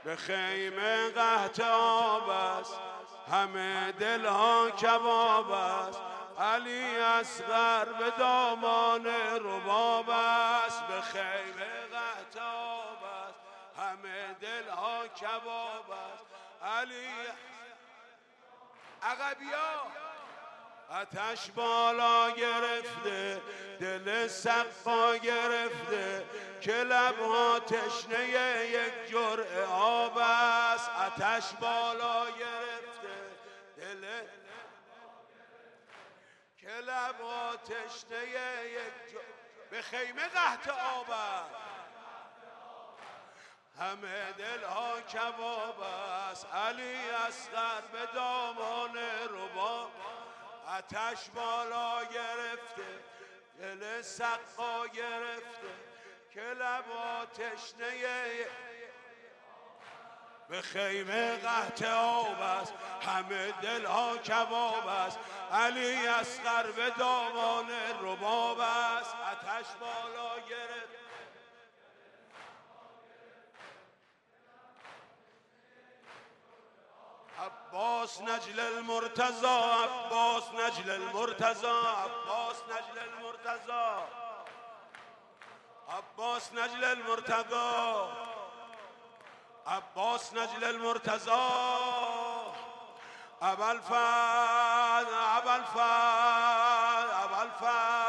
به خیمه قحط آب است، همه دلها کباب است. علی اصغر به دامان رباب است. به خیمه قحط آب است، همه دلها کباب است. علی عقبیا آتش بالا گرفته، دل سقا گرفته، که لبها تشنه یک جرعه آب است. آتش بالا گرفته، دل که لبها تشنه یک جرعه به خیمه قحط آب است، همه دلها کباب است. علی اصغر به دامان رباب، آتش بالا گرفته، دل سقا گرفته، که لبا تشنه به خیمه قحط آب است، همه دلها کباب است. علی اصغر به دامان رباب است. آتش بالا گرفته، عباس نجل المرتضی، عباس نجل المرتضی، عباس نجل المرتضی، عباس نجل المرتضی، عباس نجل المرتضی، ابوالفضل، ابوالفضل، ابوالفضل،